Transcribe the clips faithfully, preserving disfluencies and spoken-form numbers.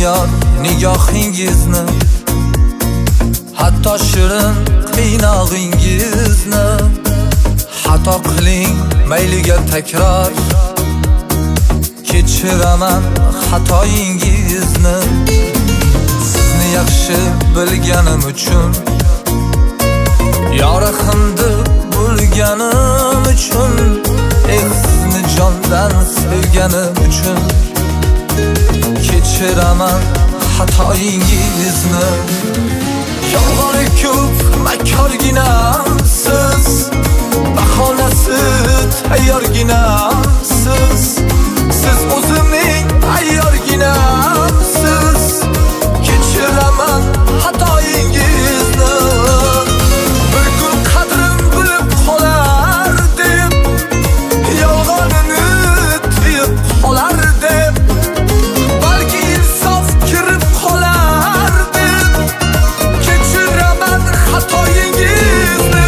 yod nigohingizni, hatto shirin qiynog'ingizni. Xato qiling mayliga takror, kechiraman xatoyingizni. Sizni yaxshi bilganim uchun, yorig'imni bo'lganim uchun, eh sizni jondan sevganim uchun, kechiraman xatoyingizni. Yolg'oni ko'p makorginamsiz, bahonasi tayyorginamsiz. Siz o'zimning ayyorginamsiz, kechiraman xatoyingizni. Bir kun qadrim bilib qolar deb, yolg'onini tiyib qolar deb, balki insof kirib qolar deb, kechiraman xatoyingizni.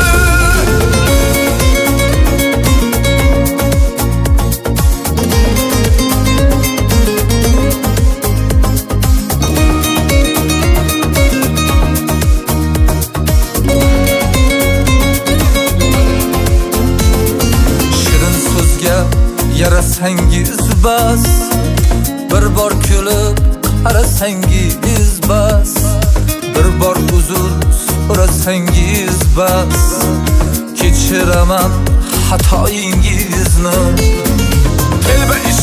Yarasangiz bas, bir bor kulib qarasangiz bas, bir bor uzr so'rasangiz bas, kechiraman xatoyingizni. Telba ish